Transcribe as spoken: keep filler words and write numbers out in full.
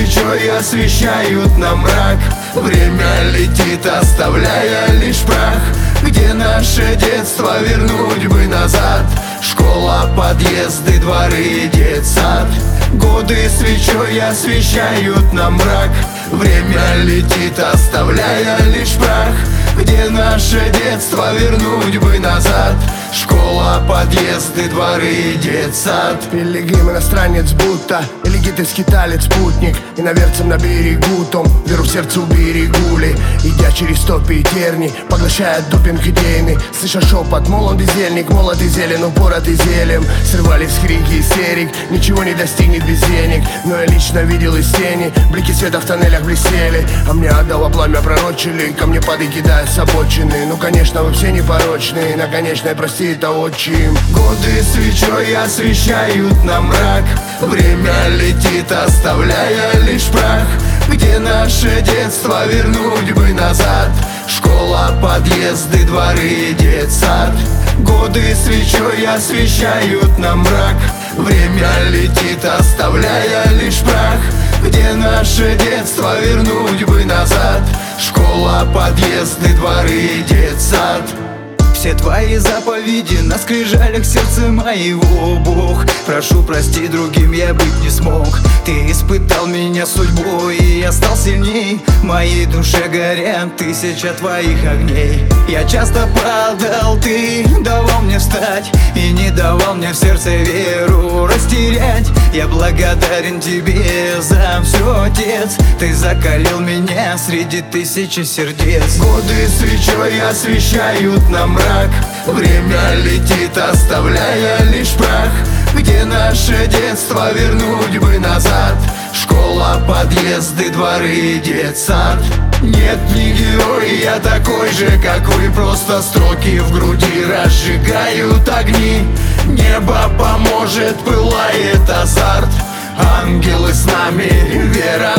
свечой освещают нам мрак. Время летит, оставляя лишь прах. Где наше детство, вернуть бы назад. Школа, подъезды, дворы, детсад. Годы свечой освещают нам мрак. Время летит, оставляя лишь прах. Где наше детство, вернуть бы назад. Школа, подъезды, дворы, детсад. Пилигрим, иностранец будто, или гиты-скиталец, спутник. Иноверцем на берегу том, веру в сердце уберегу ли. Идя через топи и терни, поглощая допинг идейный. Слыша шепот, мол он бездельник, молод и зелен, упорот и зелем. Срывались крики истерик, ничего не достигнет без денег. Но я лично видел из тени, блики света в тоннелях блестели. А мне отдало пламя пророчили, ко мне пады кидая с обочины. Ну конечно вы все непорочные, на конечной прости это отчим. Годы свечой освещают нам мрак. Время летит, оставляя лишь прах. Где наше детство, вернуть бы назад. Школа, подъезды, дворы, детсад. Годы свечой освещают нам мрак. Время летит, оставляя лишь прах. Где наше детство, вернуть бы назад. Школа, подъезды, дворы, детсад. Все твои заповеди на скрижалях сердца моего, Бог. Прошу, прости, другим я быть не смог. Ты испытал меня судьбой, и я стал сильней. В моей душе горят тысяча твоих огней. Я часто падал, ты давал мне встать и не давал мне в сердце веру растерять. Я благодарен тебе за все, Отец. Ты закалил меня среди тысячи сердец. Годы свечой освещают нам мрак. Время летит, оставляя лишь прах. Где наше детство, вернуть бы назад. Школа, подъезды, дворы, детсад. Нет, не герой, я такой же, как вы. Просто строки в груди разжигают огни. Небо поможет, пылает азарт. Ангелы с нами, вера